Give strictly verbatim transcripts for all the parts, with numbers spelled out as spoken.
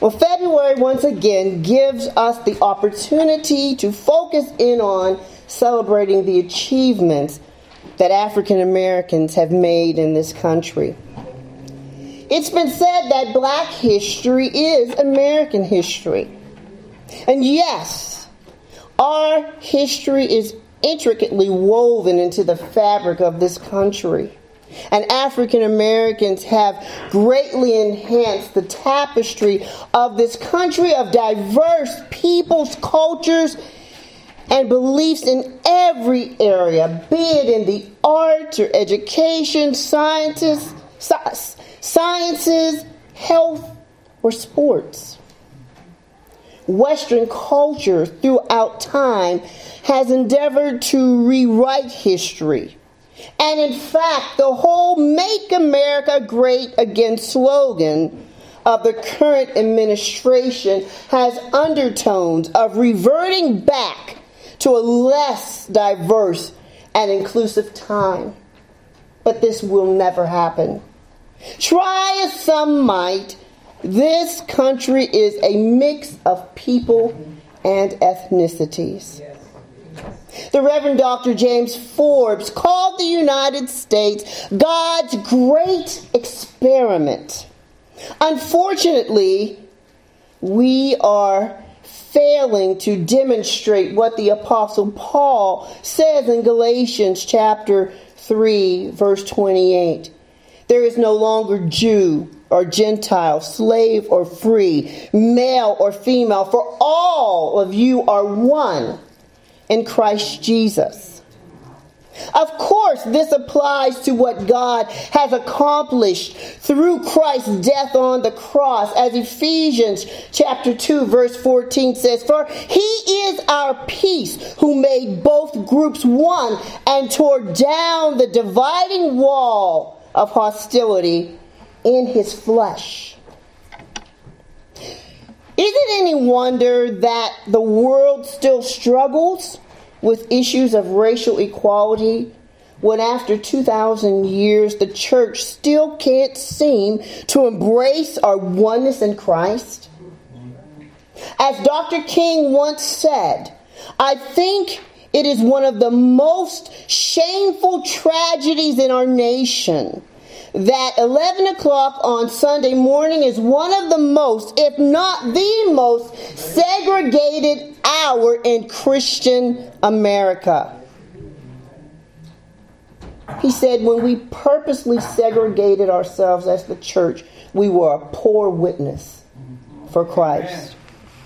Well, February once again gives us the opportunity to focus in on celebrating the achievements that African Americans have made in this country. It's been said that Black history is American history. And yes, our history is intricately woven into the fabric of this country. And African Americans have greatly enhanced the tapestry of this country of diverse peoples, cultures, and beliefs in every area, be it in the arts or education, scientists, sciences, health, or sports. Western culture throughout time has endeavored to rewrite history. And in fact, the whole Make America Great Again slogan of the current administration has undertones of reverting back to a less diverse and inclusive time. But this will never happen. Try as some might, this country is a mix of people and ethnicities. The Reverend Doctor James Forbes called the United States God's great experiment. Unfortunately, we are failing to demonstrate what the Apostle Paul says in Galatians chapter three, verse twenty-eight. There is no longer Jew or Gentile, slave or free, male or female, for all of you are one in Christ Jesus. Of course, this applies to what God has accomplished through Christ's death on the cross, as Ephesians chapter two, verse fourteen says, "For he is our peace, who made both groups one and tore down the dividing wall of hostility in his flesh." Is it any wonder that the world still struggles with issues of racial equality when after two thousand years the church still can't seem to embrace our oneness in Christ? As Doctor King once said, I think it is one of the most shameful tragedies in our nation that eleven o'clock on Sunday morning is one of the most, if not the most, segregated hour in Christian America. He said, when we purposely segregated ourselves as the church, we were a poor witness for Christ.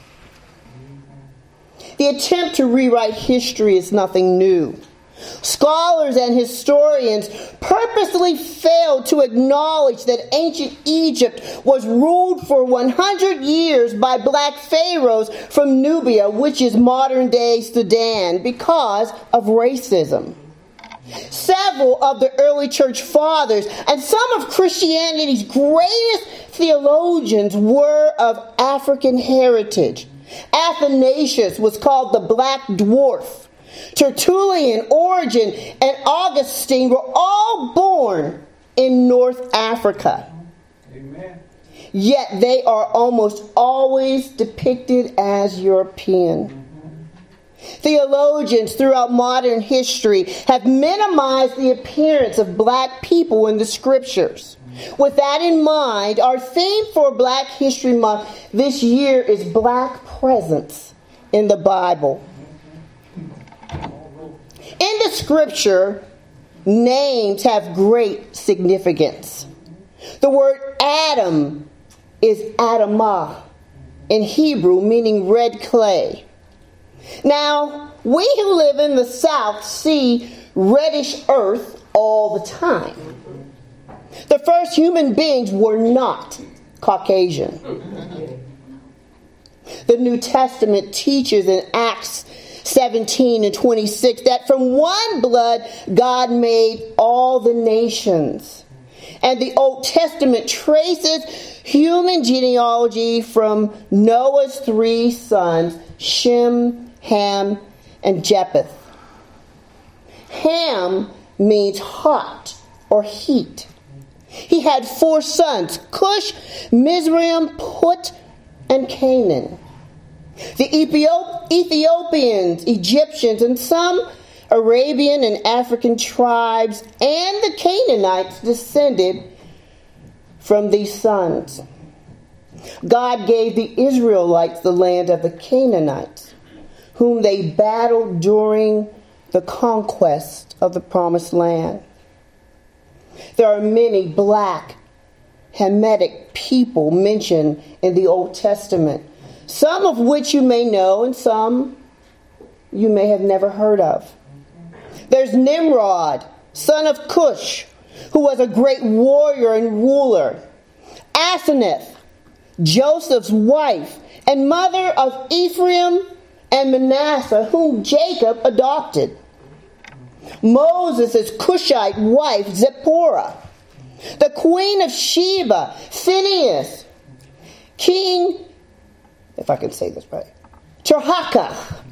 The attempt to rewrite history is nothing new. Scholars and historians purposely failed to acknowledge that ancient Egypt was ruled for one hundred years by black pharaohs from Nubia, which is modern-day Sudan, because of racism. Several of the early church fathers and some of Christianity's greatest theologians were of African heritage. Athanasius was called the Black Dwarf. Tertullian, Origen, and Augustine were all born in North Africa. Amen. Yet they are almost always depicted as European. Mm-hmm. Theologians throughout modern history have minimized the appearance of black people in the scriptures. Mm-hmm. With that in mind, our theme for Black History Month this year is Black Presence in the Bible. In the scripture, names have great significance. The word Adam is Adamah in Hebrew, meaning red clay. Now, we who live in the South see reddish earth all the time. The first human beings were not Caucasian. The New Testament teaches in Acts seventeen and twenty-six that from one blood God made all the nations. And the Old Testament traces human genealogy from Noah's three sons, Shem, Ham, and Japheth. Ham means hot or heat. He had four sons, Cush, Mizraim, Put, and Canaan. The Ethiop- Ethiopians, Egyptians, and some Arabian and African tribes and the Canaanites descended from these sons. God gave the Israelites the land of the Canaanites, whom they battled during the conquest of the promised land. There are many black Hamitic people mentioned in the Old Testament, some of which you may know and some you may have never heard of. There's Nimrod, son of Cush, who was a great warrior and ruler. Asenath, Joseph's wife and mother of Ephraim and Manasseh, whom Jacob adopted. Moses' Cushite wife, Zipporah. The queen of Sheba, Phineas. King, if I can say this right, Tirhakah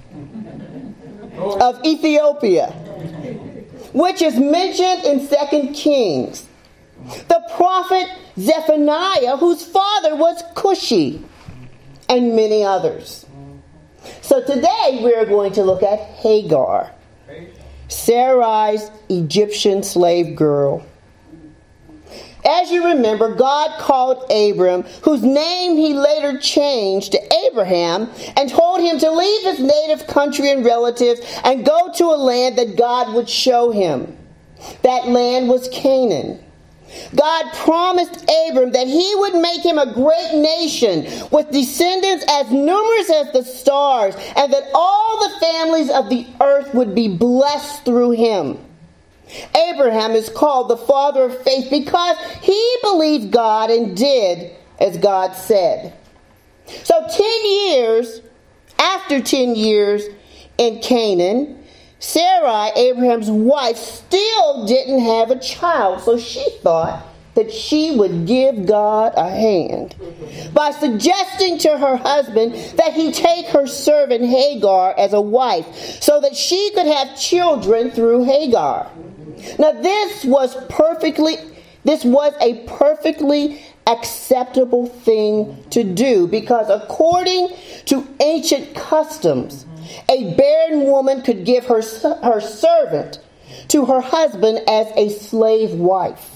of Ethiopia, which is mentioned in Second Kings. The prophet Zephaniah, whose father was Cushi, and many others. So today we're going to look at Hagar, Sarai's Egyptian slave girl. As you remember, God called Abram, whose name he later changed to Abraham, and told him to leave his native country and relatives and go to a land that God would show him. That land was Canaan. God promised Abram that he would make him a great nation with descendants as numerous as the stars, and that all the families of the earth would be blessed through him. Abraham is called the father of faith because he believed God and did as God said. So ten years, after ten years in Canaan, Sarai, Abraham's wife, still didn't have a child, so she thought that she would give God a hand by suggesting to her husband that he take her servant Hagar as a wife so that she could have children through Hagar. Now this was perfectly, this was a perfectly acceptable thing to do because according to ancient customs, a barren woman could give her, her servant to her husband as a slave wife.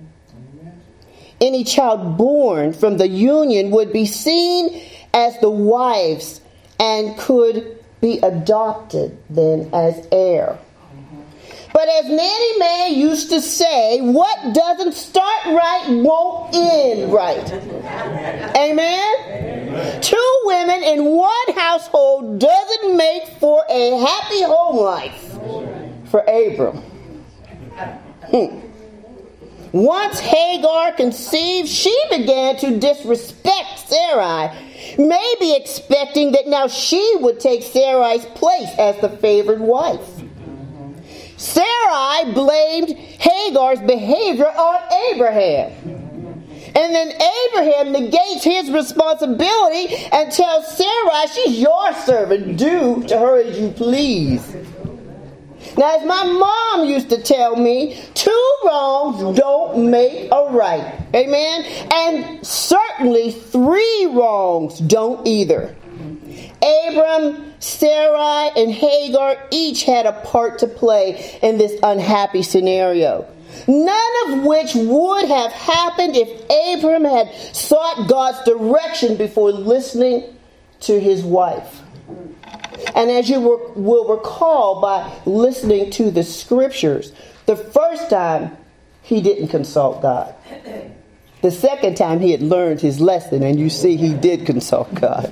Any child born from the union would be seen as the wife's and could be adopted then as heir. But as Nanny Mae used to say, what doesn't start right won't end right. Amen? Amen? Two women in one household doesn't make for a happy home life for Abram. Hmm. Once Hagar conceived, she began to disrespect Sarai, maybe expecting that now she would take Sarai's place as the favored wife. Sarai blamed Hagar's behavior on Abraham. And then Abraham negates his responsibility and tells Sarai, she's your servant, do to her as you please. Now, as my mom used to tell me, two wrongs don't make a right. Amen? And certainly three wrongs don't either. Abram, Sarai, and Hagar each had a part to play in this unhappy scenario. None of which would have happened if Abram had sought God's direction before listening to his wife. And as you will recall by listening to the scriptures, the first time he didn't consult God. The second time he had learned his lesson, and you see he did consult God.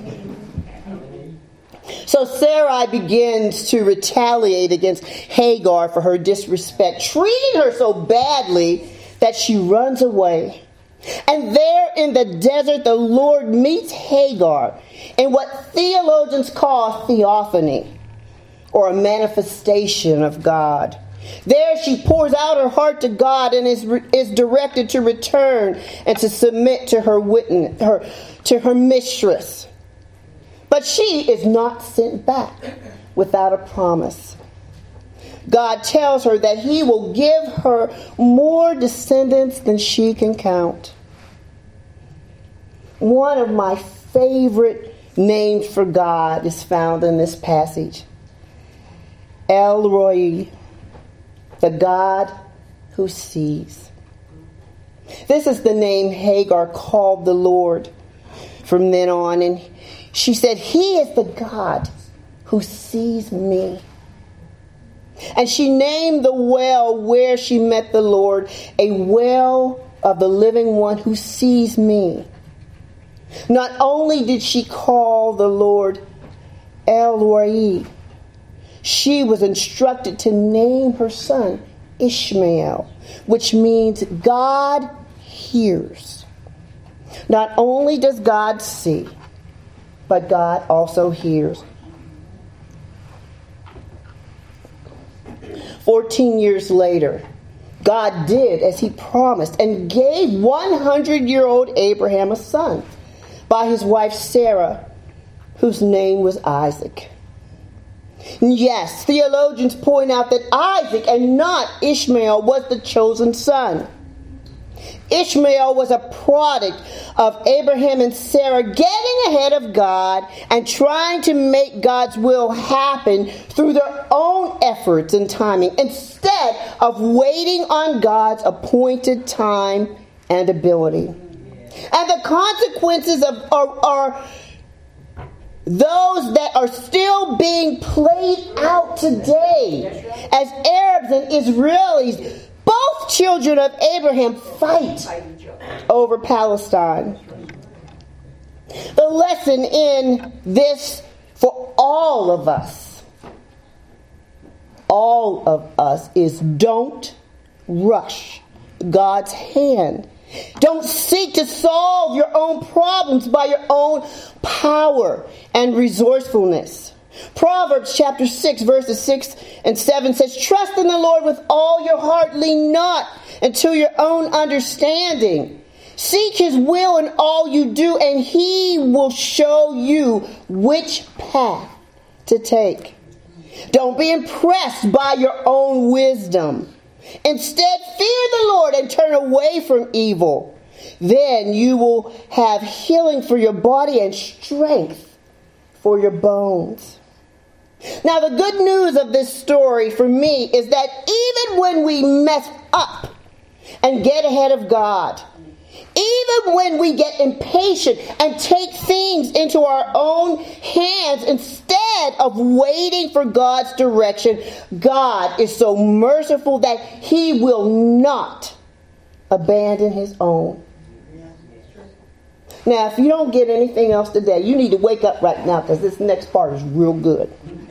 So Sarai begins to retaliate against Hagar for her disrespect, treating her so badly that she runs away. And there in the desert, the Lord meets Hagar in what theologians call theophany, or a manifestation of God. There she pours out her heart to God and is is directed to return and to submit to her witness, her to her mistress. But she is not sent back without a promise. God tells her that he will give her more descendants than she can count. One of my favorite names for God is found in this passage. El Roi, the God who sees. This is the name Hagar called the Lord from then on. And she said, He is the God who sees me. And she named the well where she met the Lord, a well of the living one who sees me. Not only did she call the Lord El Roi, she was instructed to name her son Ishmael, which means God hears. Not only does God see, but God also hears. Fourteen years later, God did as he promised and gave one hundred-year-old Abraham a son by his wife Sarah, whose name was Isaac. Yes, theologians point out that Isaac and not Ishmael was the chosen son. Ishmael was a product of Abraham and Sarah getting ahead of God and trying to make God's will happen through their own efforts and timing instead of waiting on God's appointed time and ability. And the consequences of are, are those that are still being played out today as Arabs and Israelis, both children of Abraham, fight over Palestine. The lesson in this for all of us, all of us, is don't rush God's hand. Don't seek to solve your own problems by your own power and resourcefulness. Proverbs chapter six, verses six and seven says, Trust in the Lord with all your heart, lean not unto your own understanding. Seek his will in all you do, and he will show you which path to take. Don't be impressed by your own wisdom. Instead, fear the Lord and turn away from evil. Then you will have healing for your body and strength for your bones. Now, the good news of this story for me is that even when we mess up and get ahead of God, even when we get impatient and take things into our own hands instead of waiting for God's direction, God is so merciful that he will not abandon his own. Now, if you don't get anything else today, you need to wake up right now because this next part is real good.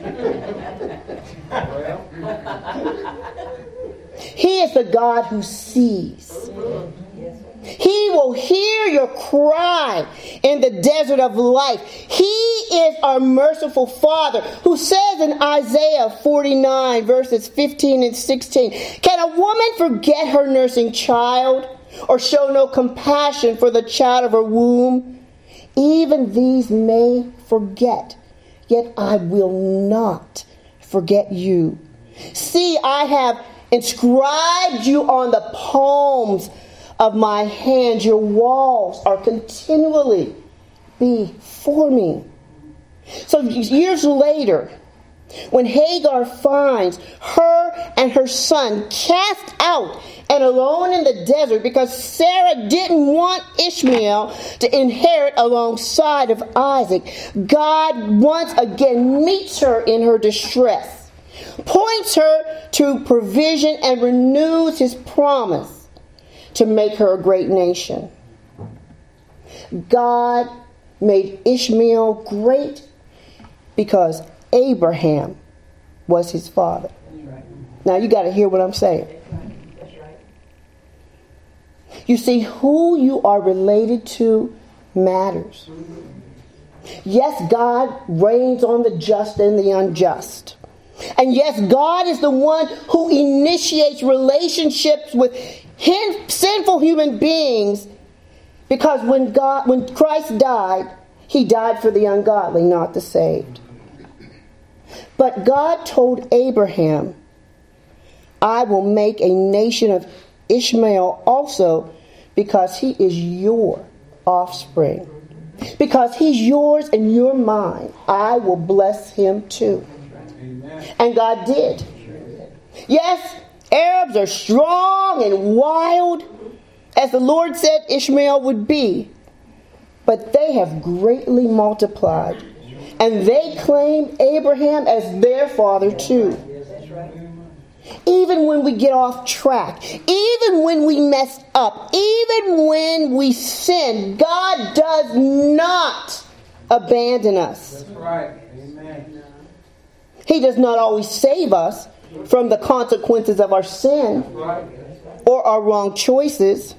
He is the God who sees. He will hear your cry in the desert of life. He is our merciful Father who says in Isaiah forty-nine verses fifteen and sixteen, Can a woman forget her nursing child or show no compassion for the child of her womb? Even these may forget, yet I will not forget you. See, I have inscribed you on the palms of my hand. Your walls are continually before me. So years later, when Hagar finds her and her son cast out and alone in the desert because Sarah didn't want Ishmael to inherit alongside of Isaac, God once again meets her in her distress, points her to provision, and renews his promise to make her a great nation. God made Ishmael great because Abraham was his father. Now you got to hear what I'm saying. You see, who you are related to matters. Yes, God reigns on the just and the unjust. And yes, God is the one who initiates relationships with him, sinful human beings, because when God, when Christ died, he died for the ungodly, not the saved. But God told Abraham, I will make a nation of Ishmael also because he is your offspring. Because he's yours and you're mine, I will bless him too. And God did. Yes, Arabs are strong and wild, as the Lord said Ishmael would be. But they have greatly multiplied. And they claim Abraham as their father too. Even when we get off track, even when we mess up, even when we sin, God does not abandon us. That's right. Amen. He does not always save us from the consequences of our sin or our wrong choices.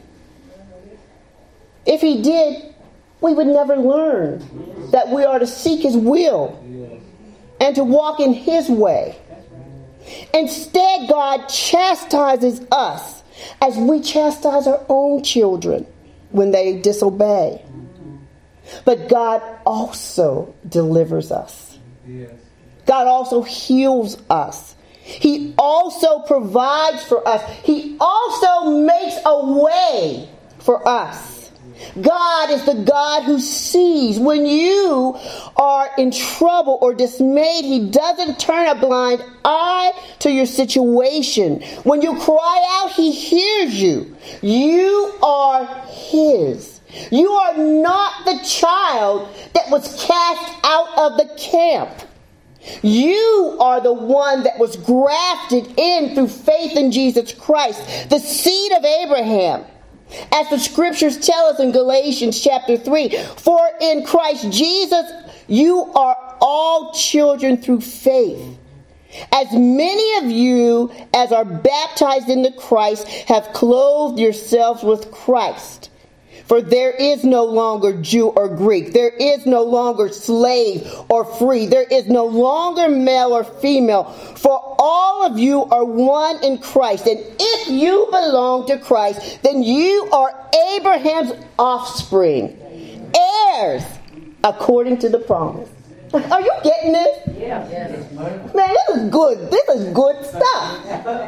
If he did, we would never learn that we are to seek his will and to walk in his way. Instead, God chastises us as we chastise our own children when they disobey. But God also delivers us. God also heals us. He also provides for us. He also makes a way for us. God is the God who sees. When you are in trouble or dismayed, he doesn't turn a blind eye to your situation. When you cry out, he hears you. You are his. You are not the child that was cast out of the camp. You are the one that was grafted in through faith in Jesus Christ, the seed of Abraham. As the scriptures tell us in Galatians chapter three, for in Christ Jesus you are all children through faith. As many of you as are baptized into Christ have clothed yourselves with Christ. For there is no longer Jew or Greek. There is no longer slave or free. There is no longer male or female. For all of you are one in Christ. And if you belong to Christ, then you are Abraham's offspring, heirs according to the promise. Are you getting this? Yeah. Man, this is good. This is good stuff.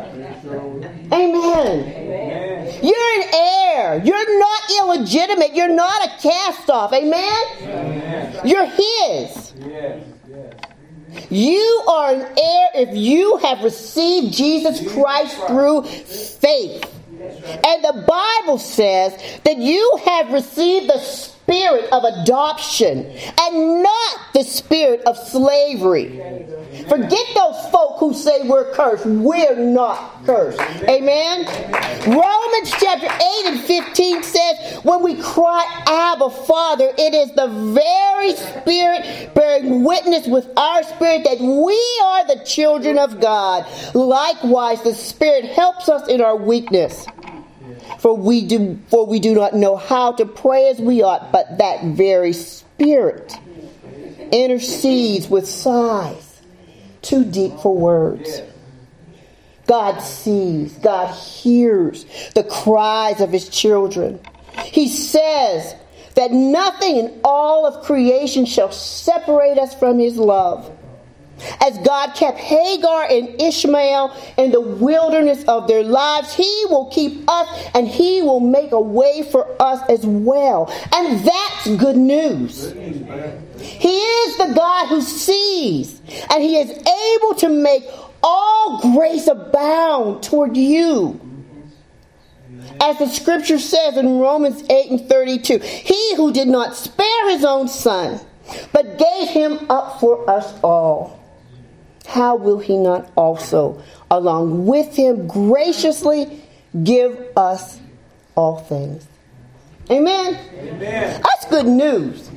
Amen. Amen. You're an heir. You're not illegitimate. You're not a cast-off. Amen? Amen. You're his. Yes. Yes. You are an heir if you have received Jesus Christ through faith. And the Bible says that you have received the spirit of adoption and not the spirit of slavery. Forget those folk who say we're cursed. We're not cursed. Amen? Romans chapter eight and fifteen says, when we cry, Abba, Father, it is the very Spirit bearing witness with our spirit that we are the children of God. Likewise, the Spirit helps us in our weakness. For we do, for we do not know how to pray as we ought, but that very Spirit intercedes with sighs too deep for words. God sees, God hears the cries of his children. He says that nothing in all of creation shall separate us from his love. As God kept Hagar and Ishmael in the wilderness of their lives, he will keep us and he will make a way for us as well. And that's good news. He is the God who sees, and he is able to make all grace abound toward you. As the scripture says in Romans eight and thirty-two, he who did not spare his own son, but gave him up for us all, how will he not also, along with him, graciously give us all things? Amen? Amen. That's good news.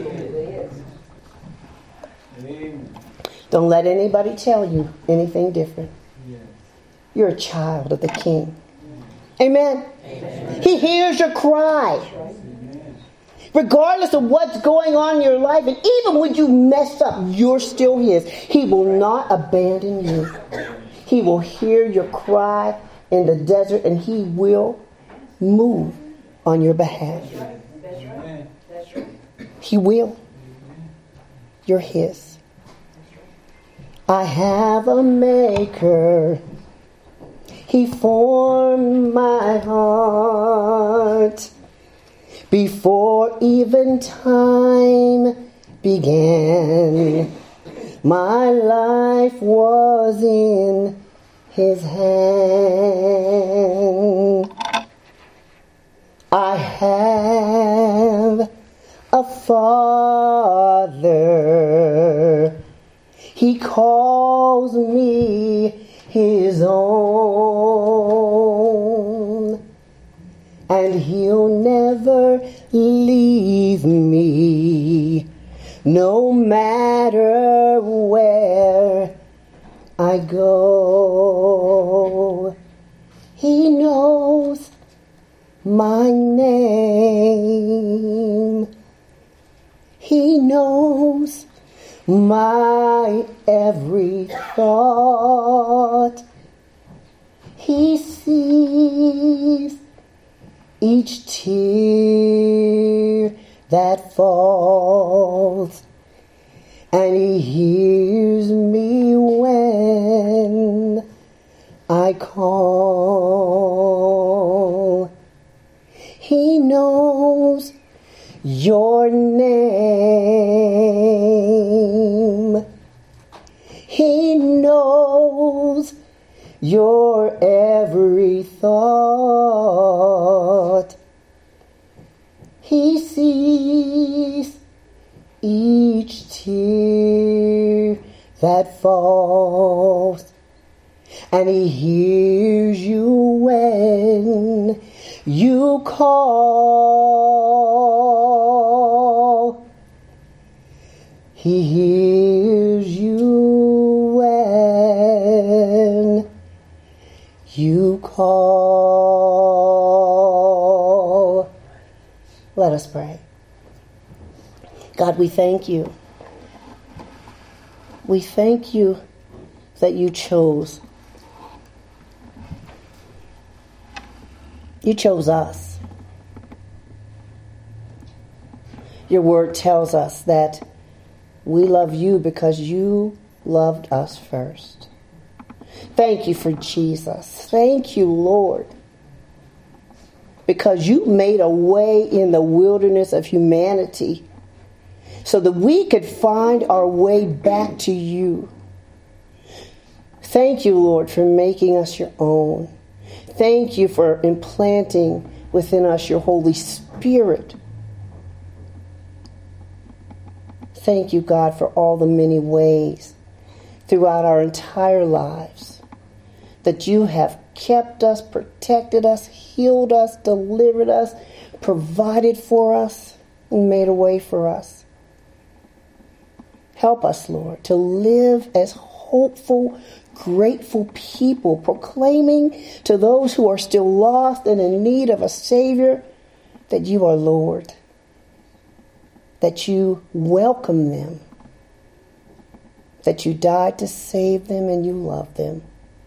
Amen. Don't let anybody tell you anything different. You're a child of the King. Amen? Amen. He hears your cry. Regardless of what's going on in your life, and even when you mess up, you're still his. He will not abandon you. He will hear your cry in the desert, and he will move on your behalf. He will. You're his. I have a maker. He formed my heart. Before even time began, my life was in His hand. I have a Father. He calls me His own, and He'll never leave me, no matter where I go. He knows my name. He knows my every thought. He sees each tear that falls, and He hears me when I call. He knows your name. He knows your every thought. He sees each tear that falls, and He hears you when you call. He hears you when you call. Let us pray. God, we thank you. We thank you that you chose. You chose us. Your word tells us that we love you because you loved us first. Thank you for Jesus. Thank you, Lord, because you made a way in the wilderness of humanity so that we could find our way back to you. Thank you, Lord, for making us your own. Thank you for implanting within us your Holy Spirit. Thank you, God, for all the many ways throughout our entire lives that you have kept us, protected us, healed us, delivered us, provided for us, and made a way for us. Help us, Lord, to live as hopeful, grateful people, proclaiming to those who are still lost and in need of a Savior that you are Lord, that you welcome them, that you died to save them and you love them.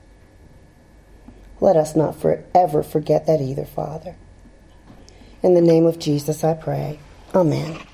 Let us not forever forget that either, Father. In the name of Jesus I pray. Amen.